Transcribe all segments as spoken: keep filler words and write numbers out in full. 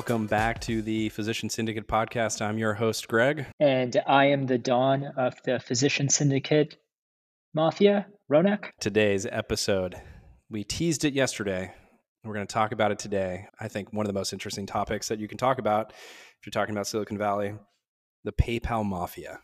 Welcome back to the Physician Syndicate podcast. I'm your host, Greg. And I am the Don of the Physician Syndicate Mafia, Ronak. Today's episode, we teased it yesterday. We're going to talk about it today. I think one of the most interesting topics that you can talk about if you're talking about Silicon Valley, the PayPal Mafia.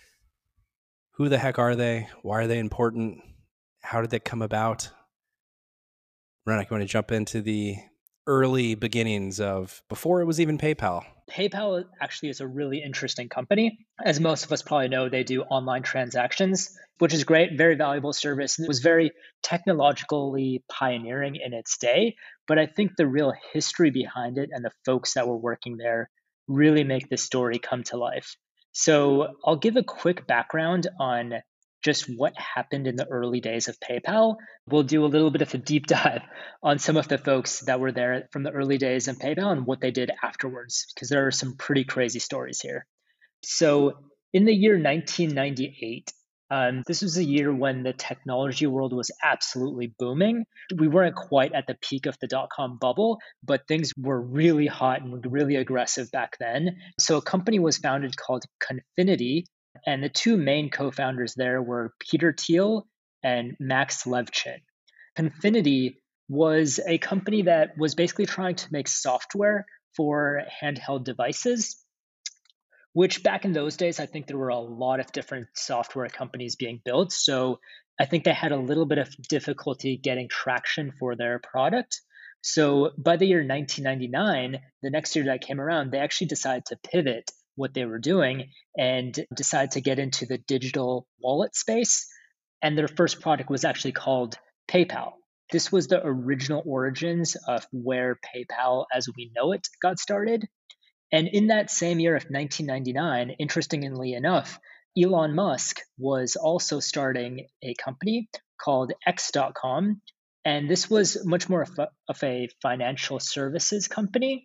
Who the heck are they? Why are they important? How did they come about? Ronak, you want to jump into the early beginnings of before it was even PayPal? PayPal actually is a really interesting company. As most of us probably know, they do online transactions, which is great, very valuable service. It was very technologically pioneering in its day. But I think the real history behind it and the folks that were working there really make this story come to life. So I'll give a quick background on just what happened in the early days of PayPal. We'll do a little bit of a deep dive on some of the folks that were there from the early days in PayPal and what they did afterwards, because there are some pretty crazy stories here. So in the year nineteen ninety-eight, um, this was a year when the technology world was absolutely booming. We weren't quite at the peak of the dot-com bubble, but things were really hot and really aggressive back then. So a company was founded called Confinity, and the two main co-founders there were Peter Thiel and Max Levchin. Confinity was a company that was basically trying to make software for handheld devices, which back in those days, I think there were a lot of different software companies being built. So I think they had a little bit of difficulty getting traction for their product. So by the year nineteen ninety-nine, the next year that came around, they actually decided to pivot what they were doing and decide to get into the digital wallet space. And their first product was actually called PayPal. This was the original origins of where PayPal as we know it got started. And in that same year of nineteen ninety-nine, interestingly enough, Elon Musk was also starting a company called X dot com. And this was much more of a, of a financial services company.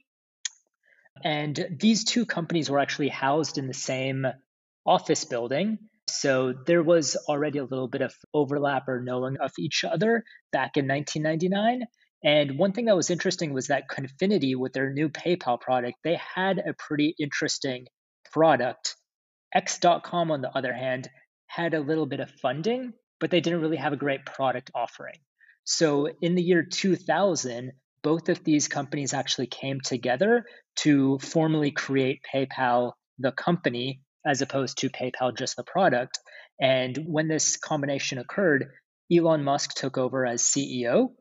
And these two companies were actually housed in the same office building. So there was already a little bit of overlap or knowing of each other back in nineteen ninety-nine. And one thing that was interesting was that Confinity, with their new PayPal product, they had a pretty interesting product. X dot com, on the other hand, had a little bit of funding, but they didn't really have a great product offering. So in the year two thousand, both of these companies actually came together to formally create PayPal, the company, as opposed to PayPal, just the product. And when this combination occurred, Elon Musk took over as C E O.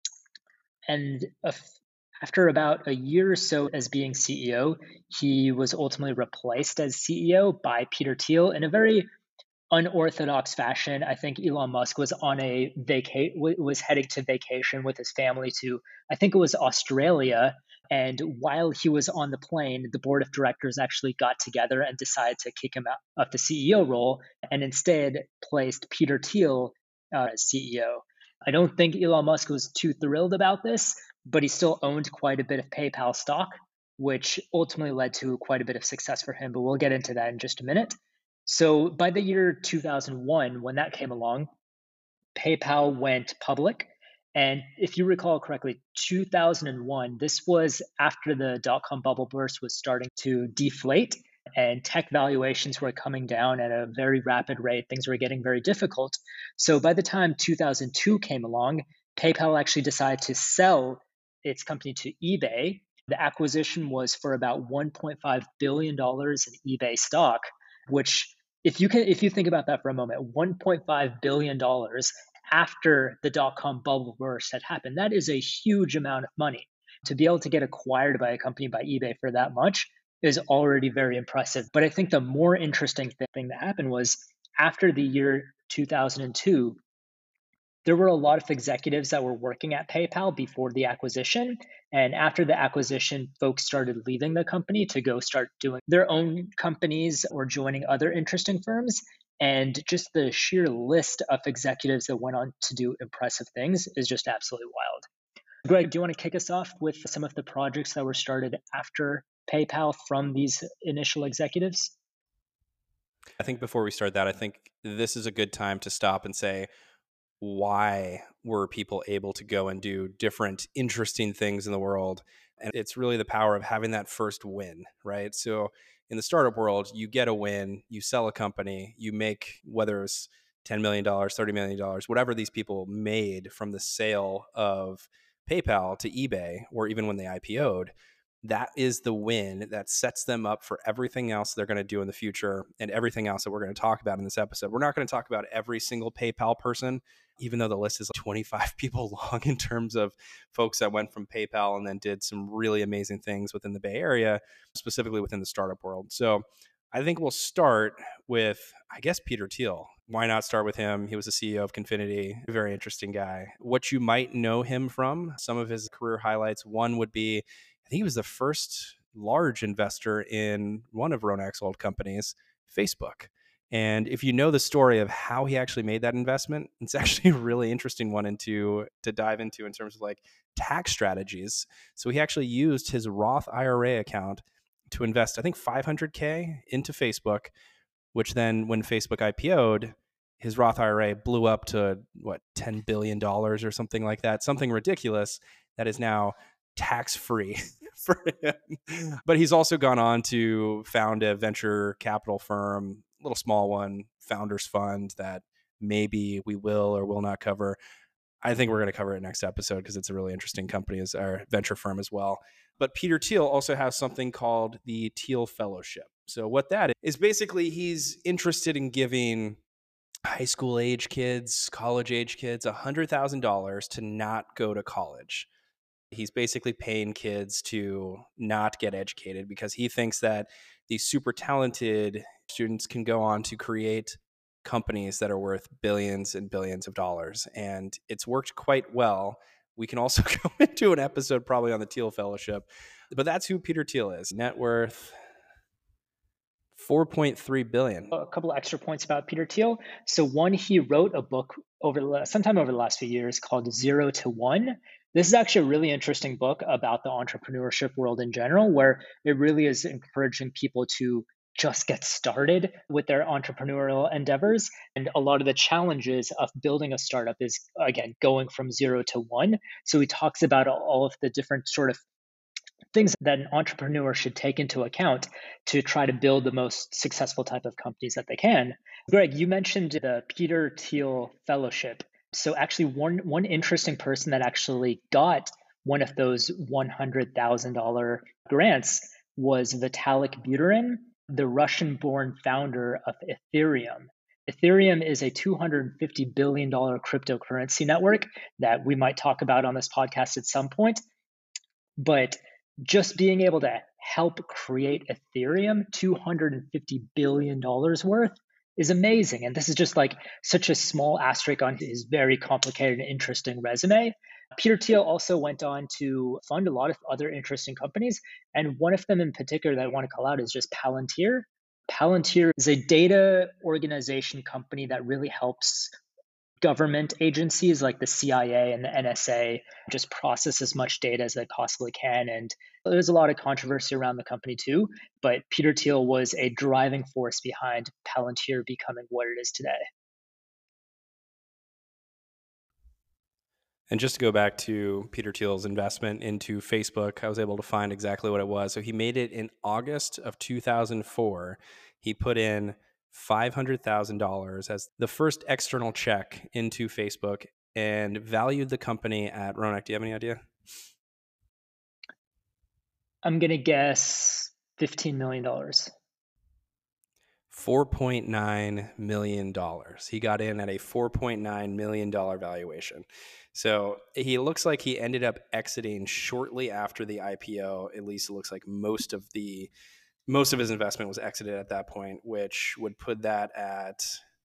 And after about a year or so as being C E O, he was ultimately replaced as C E O by Peter Thiel in a very unorthodox fashion. I think Elon Musk was on a vaca- was heading to vacation with his family to, I think it was Australia. And while he was on the plane, the board of directors actually got together and decided to kick him out of the C E O role and instead placed Peter Thiel uh, as C E O. I don't think Elon Musk was too thrilled about this, but he still owned quite a bit of PayPal stock, which ultimately led to quite a bit of success for him. But we'll get into that in just a minute. So by the year two thousand one, when that came along, PayPal went public. And if you recall correctly, two thousand one, this was after the dot-com bubble burst was starting to deflate and tech valuations were coming down at a very rapid rate. Things were getting very difficult. So by the time two thousand two came along, PayPal actually decided to sell its company to eBay. The acquisition was for about one point five billion dollars in eBay stock, which if you can, if you think about that for a moment, one point five billion dollars after the dot-com bubble burst had happened, that is a huge amount of money. To be able to get acquired by a company by eBay for that much is already very impressive. But I think the more interesting thing that happened was after the year two thousand two, there were a lot of executives that were working at PayPal before the acquisition. And after the acquisition, folks started leaving the company to go start doing their own companies or joining other interesting firms. And just the sheer list of executives that went on to do impressive things is just absolutely wild. Greg, do you want to kick us off with some of the projects that were started after PayPal from these initial executives? I think before we start that, I think this is a good time to stop and say, why were people able to go and do different interesting things in the world And it's really the power of having that first win, right? So in the startup world, you get a win, you sell a company, you make, whether it's ten million dollars, thirty million dollars, whatever these people made from the sale of PayPal to eBay, or even when they I P O'd, that is the win that sets them up for everything else they're going to do in the future and everything else that we're going to talk about in this episode. We're not going to talk about every single PayPal person, even though the list is like twenty-five people long in terms of folks that went from PayPal and then did some really amazing things within the Bay Area, specifically within the startup world. So I think we'll start with, I guess, Peter Thiel. Why not start with him? He was the C E O of Confinity, a very interesting guy. What you might know him from, some of his career highlights, one would be, I think he was the first large investor in one of Ronak's old companies, Facebook. And if you know the story of how he actually made that investment, it's actually a really interesting one into to dive into in terms of like tax strategies. So he actually used his Roth I R A account to invest, I think, five hundred K into Facebook, which then when Facebook I P O'd, his Roth I R A blew up to what, ten billion dollars or something like that, something ridiculous that is now tax-free for him. But he's also gone on to found a venture capital firm, a little small one, Founders Fund, that maybe we will or will not cover. I think we're going to cover it next episode because it's a really interesting company, as our venture firm as well. But Peter Thiel also has something called the Thiel Fellowship. So what that is, is basically he's interested in giving high school age kids, college age kids, one hundred thousand dollars to not go to college. He's basically paying kids to not get educated because he thinks that these super talented students can go on to create companies that are worth billions and billions of dollars. And it's worked quite well. We can also go into an episode probably on the Thiel Fellowship, but that's who Peter Thiel is. Net worth four point three billion dollars. A couple of extra points about Peter Thiel. So one, he wrote a book over the, sometime over the last few years called Zero to One. This is actually a really interesting book about the entrepreneurship world in general, where it really is encouraging people to just get started with their entrepreneurial endeavors. And a lot of the challenges of building a startup is, again, going from zero to one. So he talks about all of the different sort of things that an entrepreneur should take into account to try to build the most successful type of companies that they can. Greg, you mentioned the Peter Thiel Fellowship. So actually one, one interesting person that actually got one of those one hundred thousand dollars grants was Vitalik Buterin, the Russian-born founder of Ethereum. Ethereum is a two hundred fifty billion dollars cryptocurrency network that we might talk about on this podcast at some point. But just being able to help create Ethereum, two hundred fifty billion dollars worth, is amazing. And this is just like such a small asterisk on his very complicated and interesting resume. Peter Thiel also went on to fund a lot of other interesting companies. And one of them in particular that I want to call out is just Palantir. Palantir is a data organization company that really helps government agencies like the C I A and the N S A just process as much data as they possibly can. And there's a lot of controversy around the company too, but Peter Thiel was a driving force behind Palantir becoming what it is today. And just to go back to Peter Thiel's investment into Facebook, I was able to find exactly what it was. So he made it in August of two thousand four. He put in five hundred thousand dollars as the first external check into Facebook and valued the company at, Ronak, do you have any idea? I'm going to guess fifteen million dollars. four point nine million dollars. He got in at a four point nine million dollars valuation. So he looks like he ended up exiting shortly after the I P O. At least it looks like most of the most of his investment was exited at that point, which would put that at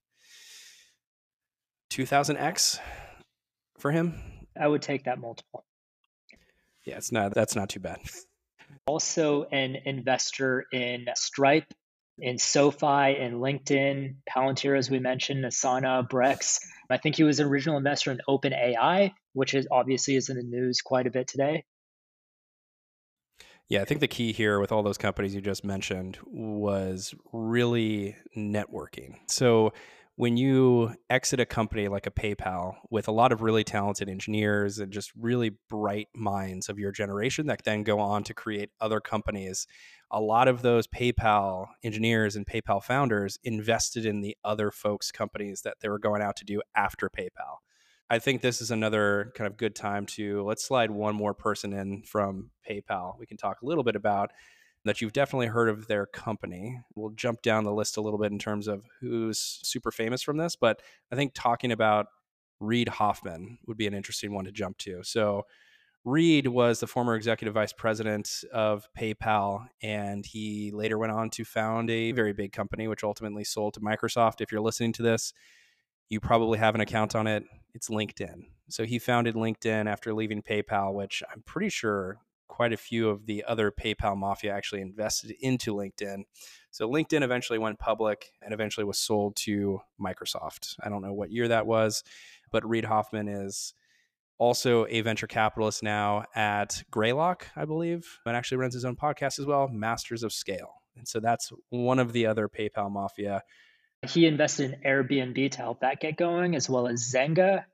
two thousand x for him. I would take that multiple. Yeah, it's not that's not too bad. Also an investor in Stripe, in SoFi, in LinkedIn, Palantir, as we mentioned, Asana, Brex. I think he was an original investor in OpenAI, which is obviously is in the news quite a bit today. Yeah, I think the key here with all those companies you just mentioned was really networking. So when you exit a company like a PayPal with a lot of really talented engineers and just really bright minds of your generation that then go on to create other companies, a lot of those PayPal engineers and PayPal founders invested in the other folks' companies that they were going out to do after PayPal. I think this is another kind of good time to let's slide one more person in from PayPal. We can talk a little bit about that you've definitely heard of their company. We'll jump down the list a little bit in terms of who's super famous from this, but I think talking about Reid Hoffman would be an interesting one to jump to. So Reid was the former executive vice president of PayPal, and he later went on to found a very big company, which ultimately sold to Microsoft. If you're listening to this, you probably have an account on it. It's LinkedIn. So he founded LinkedIn after leaving PayPal, which I'm pretty sure quite a few of the other PayPal mafia actually invested into LinkedIn. So LinkedIn eventually went public and eventually was sold to Microsoft. I don't know what year that was, but Reid Hoffman is also a venture capitalist now at Greylock, I believe, and actually runs his own podcast as well, Masters of Scale. And so that's one of the other PayPal mafia. He invested in Airbnb to help that get going, as well as Zynga.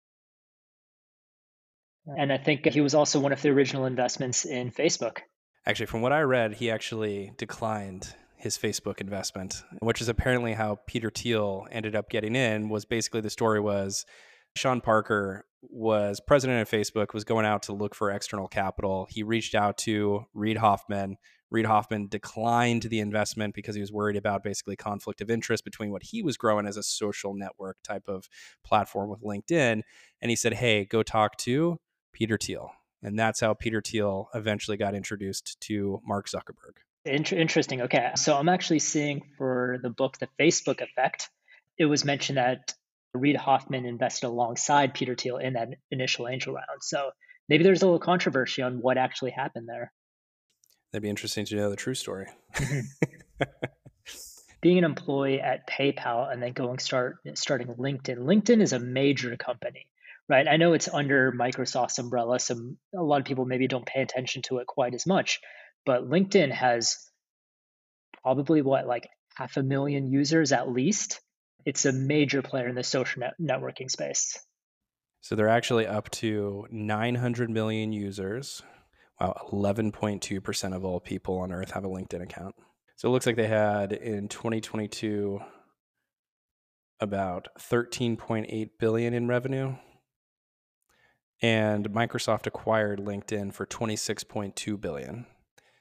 And I think he was also one of the original investments in Facebook. Actually, from what I read, he actually declined his Facebook investment, which is apparently how Peter Thiel ended up getting in. Was basically the story was Sean Parker was president of Facebook, was going out to look for external capital. He reached out to Reid Hoffman. Reid Hoffman declined the investment because he was worried about basically conflict of interest between what he was growing as a social network type of platform with LinkedIn. And he said, hey, go talk to Peter Thiel. And that's how Peter Thiel eventually got introduced to Mark Zuckerberg. Interesting. Okay. So I'm actually seeing for the book, The Facebook Effect, it was mentioned that Reid Hoffman invested alongside Peter Thiel in that initial angel round. So maybe there's a little controversy on what actually happened there. That'd be interesting to know the true story. Mm-hmm. Being an employee at PayPal and then going start starting LinkedIn. LinkedIn is a major company, right? I know it's under Microsoft's umbrella, so a lot of people maybe don't pay attention to it quite as much. But LinkedIn has probably what, like half a million users at least. It's a major player in the social net- networking space. So they're actually up to nine hundred million users. Wow, eleven point two percent of all people on Earth have a LinkedIn account. So it looks like they had in twenty twenty-two about thirteen point eight billion dollars in revenue. And Microsoft acquired LinkedIn for twenty-six point two billion dollars.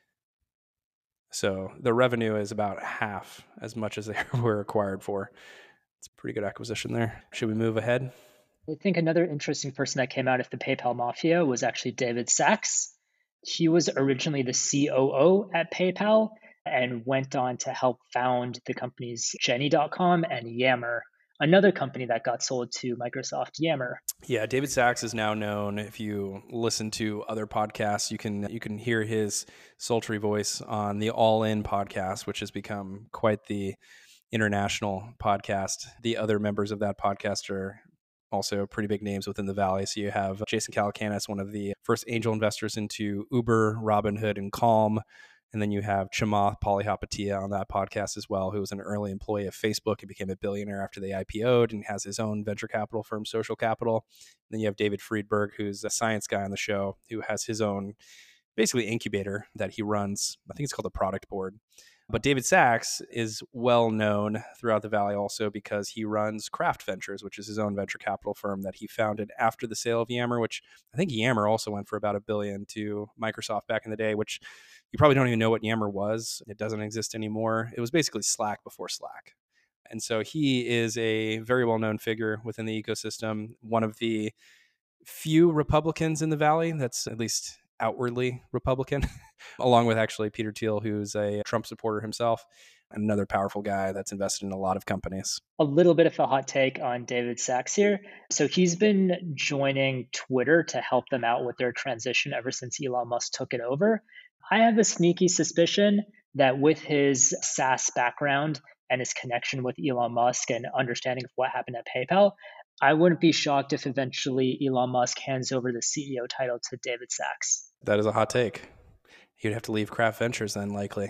So the revenue is about half as much as they were acquired for. It's a pretty good acquisition there. Should we move ahead? I think another interesting person that came out of the PayPal mafia was actually David Sacks. He was originally the C O O at PayPal and went on to help found the companies Jenny dot com and Yammer, another company that got sold to Microsoft, Yammer. Yeah, David Sacks is now known. If you listen to other podcasts, you can you can hear his sultry voice on the All In podcast, which has become quite the international podcast. The other members of that podcast are also pretty big names within the Valley. So you have Jason Calacanis, one of the first angel investors into Uber, Robinhood, and Calm. And then you have Chamath Palihapitiya on that podcast as well, who was an early employee of Facebook and became a billionaire after they I P O'd and has his own venture capital firm, Social Capital. And then you have David Friedberg, who's a science guy on the show, who has his own basically incubator that he runs. I think it's called the Product Board. But David Sacks is well known throughout the Valley also because he runs Craft Ventures, which is his own venture capital firm that he founded after the sale of Yammer, which I think Yammer also went for about a billion to Microsoft back in the day, which you probably don't even know what Yammer was. It doesn't exist anymore. It was basically Slack before Slack. And so he is a very well-known figure within the ecosystem, one of the few Republicans in the Valley that's at least outwardly Republican, along with actually Peter Thiel, who's a Trump supporter himself, and another powerful guy that's invested in a lot of companies. A little bit of a hot take on David Sacks here. So he's been joining Twitter to help them out with their transition ever since Elon Musk took it over. I have a sneaky suspicion that with his SaaS background and his connection with Elon Musk and understanding of what happened at PayPal, I wouldn't be shocked if eventually Elon Musk hands over the C E O title to David Sacks. That is a hot take. He'd have to leave Craft Ventures then, likely.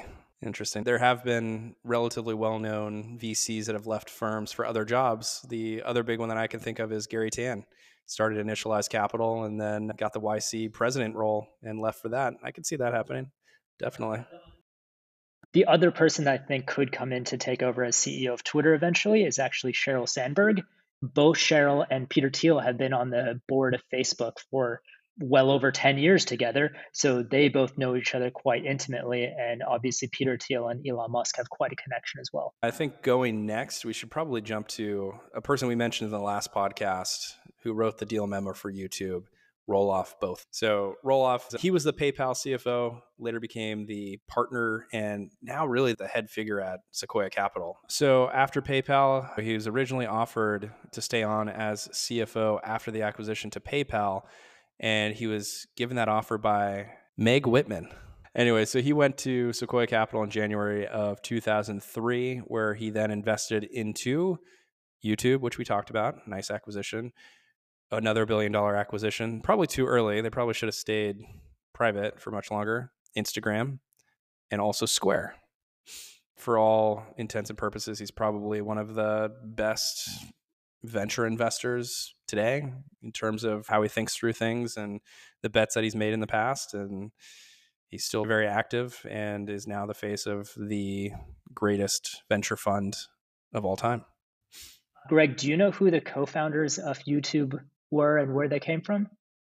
Interesting. There have been relatively well-known V Cs that have left firms for other jobs. The other big one that I can think of is Gary Tan. Started Initialized Capital and then got the Y C president role and left for that. I could see that happening. Definitely. The other person that I think could come in to take over as C E O of Twitter eventually is actually Sheryl Sandberg. Both Sheryl and Peter Thiel have been on the board of Facebook for well over ten years together. So they both know each other quite intimately. And obviously, Peter Thiel and Elon Musk have quite a connection as well. I think going next, we should probably jump to a person we mentioned in the last podcast who wrote the deal memo for YouTube. Roloff both. So Roloff, he was the PayPal C F O, later became the partner and now really the head figure at Sequoia Capital. So after PayPal, he was originally offered to stay on as C F O after the acquisition to PayPal. And he was given that offer by Meg Whitman. Anyway, so he went to Sequoia Capital in January of two thousand three, where he then invested into YouTube, which we talked about. Nice acquisition. Another billion dollar acquisition, probably too early. They probably should have stayed private for much longer. Instagram and also Square. For all intents and purposes, he's probably one of the best venture investors today in terms of how he thinks through things and the bets that he's made in the past. And he's still very active and is now the face of the greatest venture fund of all time. Greg, do you know who the co-founders of YouTube were and where they came from?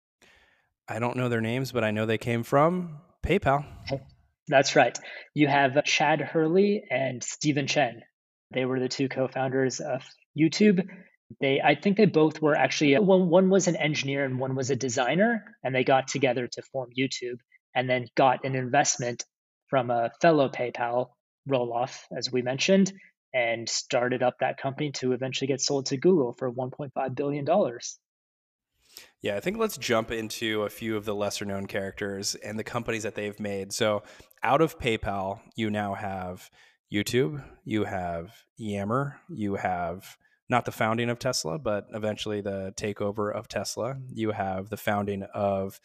I don't know their names, but I know they came from PayPal. That's right. You have Chad Hurley and Stephen Chen. They were the two co-founders of YouTube. They, I think they both were actually, one, one was an engineer and one was a designer, and they got together to form YouTube and then got an investment from a fellow PayPal, Roloff, as we mentioned, and started up that company to eventually get sold to Google for one point five billion dollars. Yeah, I think let's jump into a few of the lesser known characters and the companies that they've made. So out of PayPal, you now have YouTube, you have Yammer, you have not the founding of Tesla, but eventually the takeover of Tesla. You have the founding of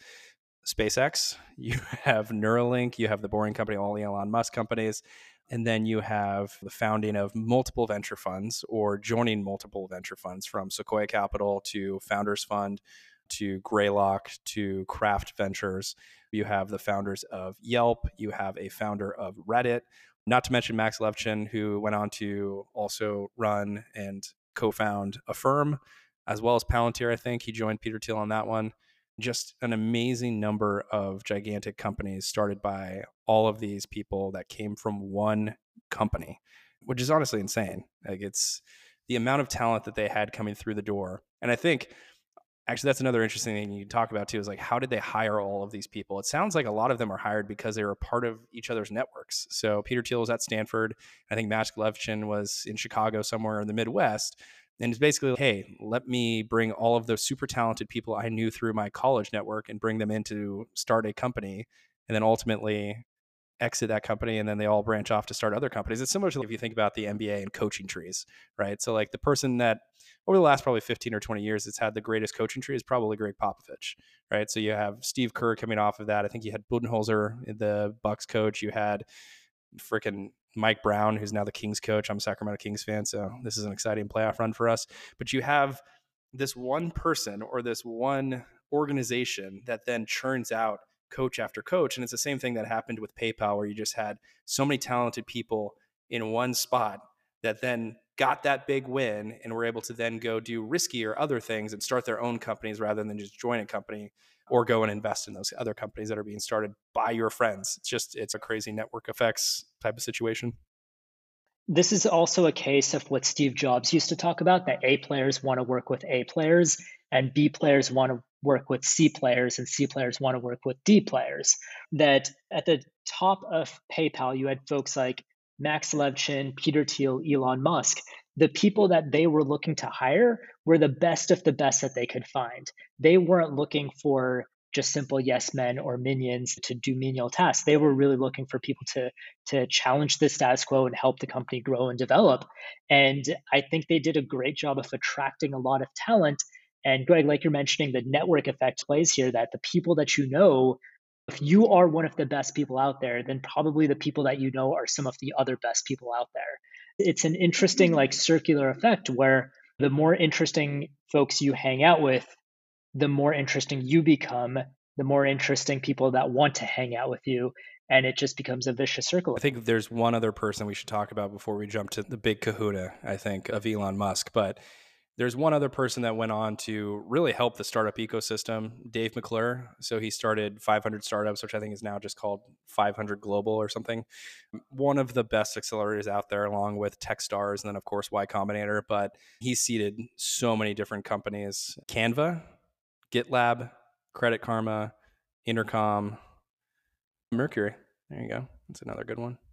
SpaceX, you have Neuralink, you have the Boring Company, all the Elon Musk companies. And then you have the founding of multiple venture funds or joining multiple venture funds from Sequoia Capital to Founders Fund to Greylock to Craft Ventures. You have the founders of Yelp. You have a founder of Reddit, not to mention Max Levchin, who went on to also run and co-found Affirm, as well as Palantir, I think. He joined Peter Thiel on that one. Just an amazing number of gigantic companies started by all of these people that came from one company, which is honestly insane. Like, it's the amount of talent that they had coming through the door. And I think actually that's another interesting thing you talk about too, is like, how did they hire all of these people? It sounds like a lot of them are hired because they were part of each other's networks. So Peter Thiel was at Stanford. I think Max Levchin was in Chicago, somewhere in the Midwest. And it's basically, hey, let me bring all of those super talented people I knew through my college network and bring them in to start a company, and then ultimately exit that company, and then they all branch off to start other companies. It's similar to if you think about the N B A and coaching trees, right? So like the person that over the last probably fifteen or twenty years that's had the greatest coaching tree is probably Greg Popovich, right? So you have Steve Kerr coming off of that. I think you had Budenholzer, the Bucks coach. You had freaking Mike Brown, who's now the Kings coach. I'm a Sacramento Kings fan, so this is an exciting playoff run for us. But you have this one person or this one organization that then churns out coach after coach. And it's the same thing that happened with PayPal, where you just had so many talented people in one spot that then got that big win and were able to then go do riskier other things and start their own companies rather than just join a company or go and invest in those other companies that are being started by your friends. It's just, it's a crazy network effects type of situation. This is also a case of what Steve Jobs used to talk about, that A players want to work with A players and B players want to work with C players and C players want to work with D players. That at the top of PayPal, you had folks like Max Levchin, Peter Thiel, Elon Musk. The people that they were looking to hire were the best of the best that they could find. They weren't looking for just simple yes men or minions to do menial tasks. They were really looking for people to, to challenge the status quo and help the company grow and develop. And I think they did a great job of attracting a lot of talent. And Greg, like you're mentioning, the network effect plays here, that the people that you know If you are one of the best people out there, then probably the people that you know are some of the other best people out there. It's an interesting like circular effect where the more interesting folks you hang out with, the more interesting you become, the more interesting people that want to hang out with you. And it just becomes a vicious circle. I think there's one other person we should talk about before we jump to the big kahuna, I think, of Elon Musk. But there's one other person that went on to really help the startup ecosystem, Dave McClure. So he started five hundred Startups, which I think is now just called five hundred Global or something. One of the best accelerators out there, along with Techstars and then, of course, Y Combinator. But he's seeded so many different companies: Canva, GitLab, Credit Karma, Intercom, Mercury. There you go. That's another good one.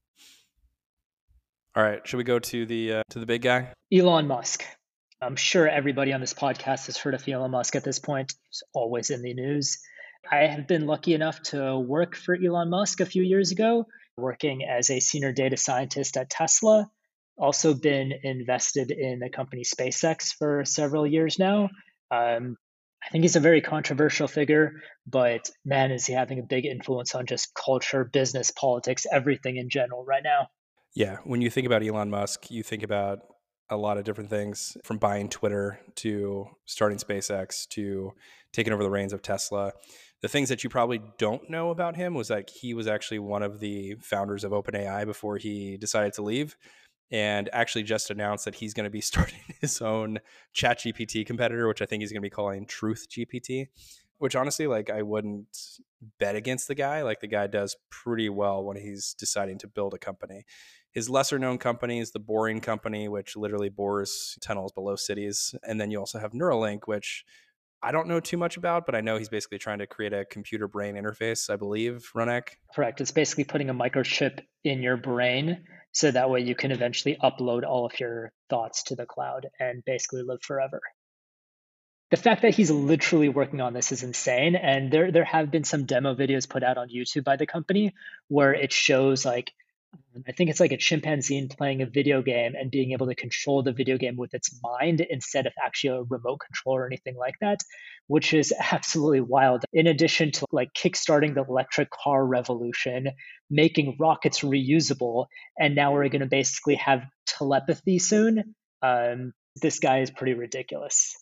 All right, should we go to the uh, to the big guy? Elon Musk. I'm sure everybody on this podcast has heard of Elon Musk at this point. He's always in the news. I have been lucky enough to work for Elon Musk a few years ago, working as a senior data scientist at Tesla. Also been invested in the company SpaceX for several years now. Um, I think he's a very controversial figure, but man, is he having a big influence on just culture, business, politics, everything in general right now. Yeah, when you think about Elon Musk, you think about a lot of different things, from buying Twitter to starting SpaceX to taking over the reins of Tesla. The things that you probably don't know about him was that he was actually one of the founders of OpenAI before he decided to leave, and actually just announced that he's going to be starting his own ChatGPT competitor, which I think he's going to be calling Truth G P T, which honestly, like, I wouldn't bet against the guy. Like, the guy does pretty well when he's deciding to build a company. His lesser known company is the Boring Company, which literally bores tunnels below cities. And then you also have Neuralink, which I don't know too much about, but I know he's basically trying to create a computer brain interface, I believe, Ronak. Correct. It's basically putting a microchip in your brain so that way you can eventually upload all of your thoughts to the cloud and basically live forever. The fact that he's literally working on this is insane. And there there have been some demo videos put out on YouTube by the company where it shows like I think it's like a chimpanzee playing a video game and being able to control the video game with its mind instead of actually a remote control or anything like that, which is absolutely wild. In addition to like kickstarting the electric car revolution, making rockets reusable, and now we're going to basically have telepathy soon. Um, this guy is pretty ridiculous.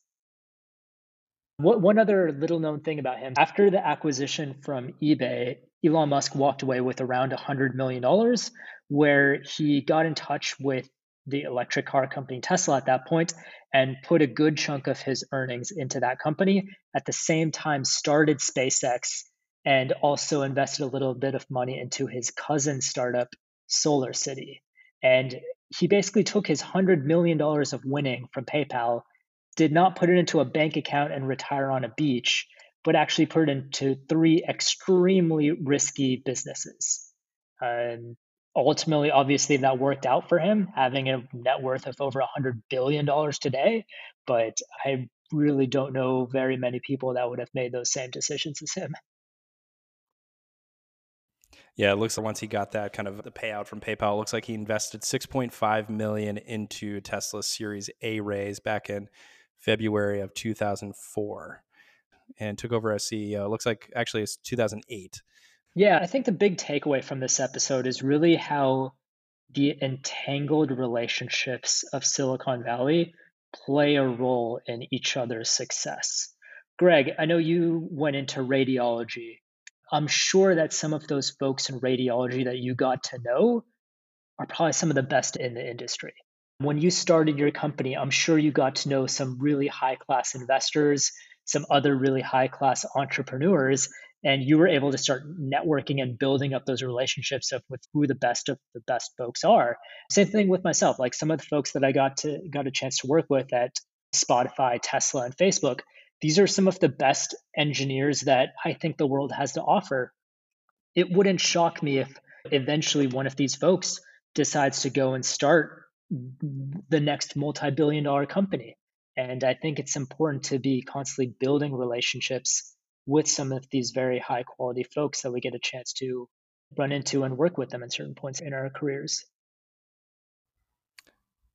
What, one other little known thing about him, after the acquisition from eBay, Elon Musk walked away with around one hundred million dollars, where he got in touch with the electric car company Tesla at that point and put a good chunk of his earnings into that company. At the same time, started SpaceX and also invested a little bit of money into his cousin startup, Solar City. And he basically took his one hundred million dollars of winning from PayPal, did not put it into a bank account and retire on a beach, but actually put it into three extremely risky businesses. Um, ultimately, obviously, that worked out for him, having a net worth of over one hundred billion dollars today. But I really don't know very many people that would have made those same decisions as him. Yeah, it looks like once he got that kind of the payout from PayPal, it looks like he invested six point five million dollars into Tesla's Series A raise back in February of two thousand four and took over as C E O. It looks like actually it's two thousand eight. Yeah, I think the big takeaway from this episode is really how the entangled relationships of Silicon Valley play a role in each other's success. Greg, I know you went into radiology. I'm sure that some of those folks in radiology that you got to know are probably some of the best in the industry. When you started your company, I'm sure you got to know some really high class investors, some other really high class entrepreneurs, and you were able to start networking and building up those relationships of with who the best of the best folks are. Same thing with myself. Like some of the folks that I got to got a chance to work with at Spotify, Tesla, and Facebook, these are some of the best engineers that I think the world has to offer. It wouldn't shock me if eventually one of these folks decides to go and start the next multi-billion dollar company. And I think it's important to be constantly building relationships with some of these very high quality folks that we get a chance to run into and work with them at certain points in our careers.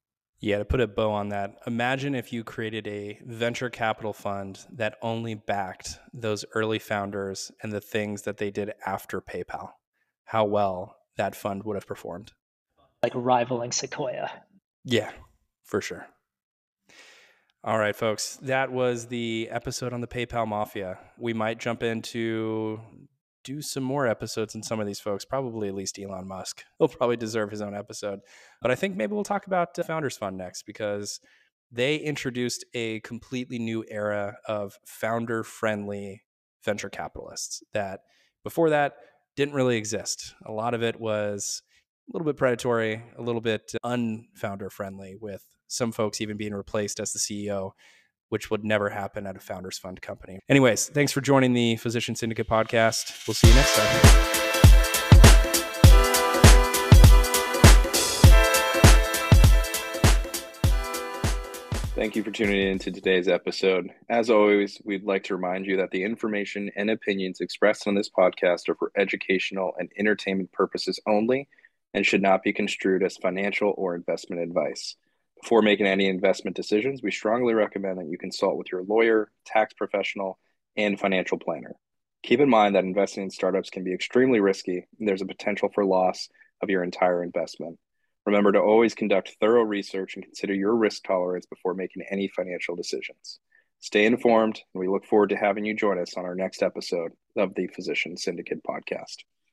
Yeah, to put a bow on that, imagine if you created a venture capital fund that only backed those early founders and the things that they did after PayPal. How well that fund would have performed. Like rivaling Sequoia. Yeah, for sure. All right, folks, that was the episode on the PayPal Mafia. We might jump into do some more episodes on some of these folks, probably at least Elon Musk. He'll probably deserve his own episode. But I think maybe we'll talk about Founders Fund next, because they introduced a completely new era of founder-friendly venture capitalists that before that didn't really exist. A lot of it was a little bit predatory, a little bit unfounder friendly, with some folks even being replaced as the C E O, which would never happen at a Founders Fund company. Anyways, thanks for joining the Physician Syndicate podcast. We'll see you next time. Thank you for tuning in to today's episode. As always, we'd like to remind you that the information and opinions expressed on this podcast are for educational and entertainment purposes only and should not be construed as financial or investment advice. Before making any investment decisions, we strongly recommend that you consult with your lawyer, tax professional, and financial planner. Keep in mind that investing in startups can be extremely risky, and there's a potential for loss of your entire investment. Remember to always conduct thorough research and consider your risk tolerance before making any financial decisions. Stay informed, and we look forward to having you join us on our next episode of the Physician Syndicate podcast.